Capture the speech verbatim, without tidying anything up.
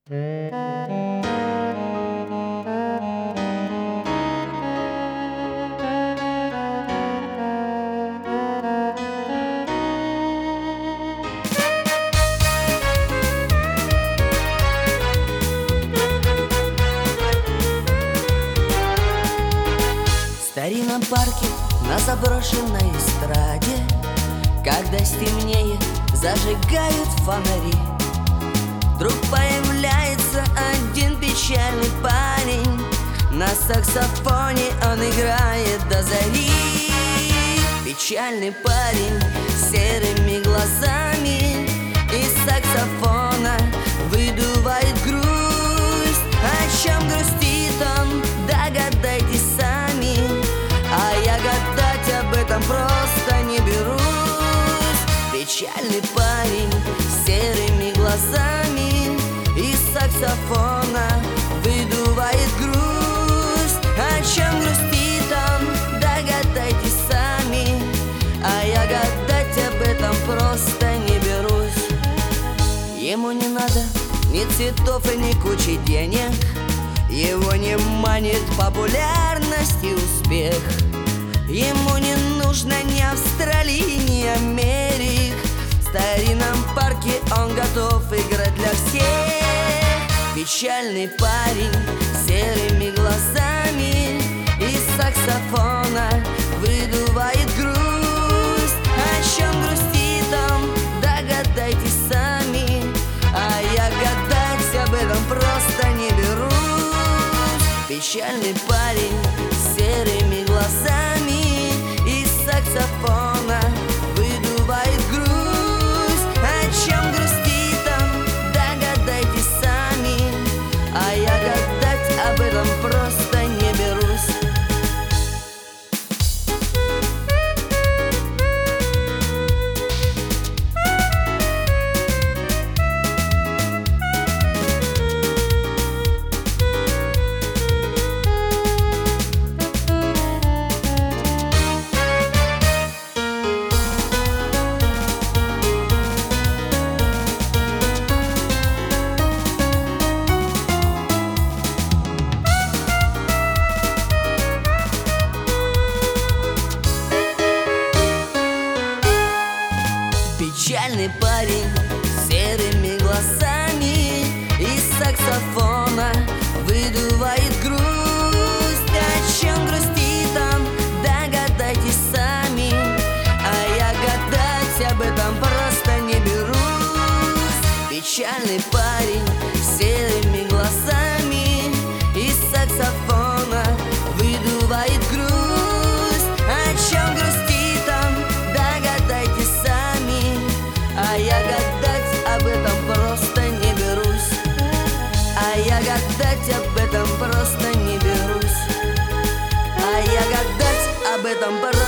В старинном парке на заброшенной эстраде, когда стемнеет, зажигают фонари. Вдруг появляется один печальный парень. На саксофоне он играет до зари. Печальный парень с серыми глазами из саксофона выдувает грусть. О чем грустит он, догадайтесь сами, а я гадать об этом просто не берусь. Печальный парень с серыми глазами из саксофона выдувает грусть. О чем грустит он, догадайтесь сами, а я гадать об этом просто не берусь. Ему не надо ни цветов и ни кучи денег, его не манит популярность и успех. Ему не нужно ни Австралии, ни Америк. В старинном парке он готов играть для всех. Печальный парень с серыми глазами из саксофона выдувает грусть. О чем грустит он, догадайтесь сами, а я гадать об этом просто не берусь. Печальный парень с серыми глазами из саксофона выдувает грусть. О чем грустит он, догадайтесь сами, а я гадать об этом просто не берусь. Печальный парень с серыми глазами из саксофона выдувает грусть. О чем грустит он, догадайтесь сами, а я гадать об этом просто не берусь. Печальный парень с серыми глазами из саксофона выдувает грусть. О чем грустит он, догадайтесь сами, а я гадать об этом просто не берусь. А я гадать об этом просто не берусь. А я гадать об этом просто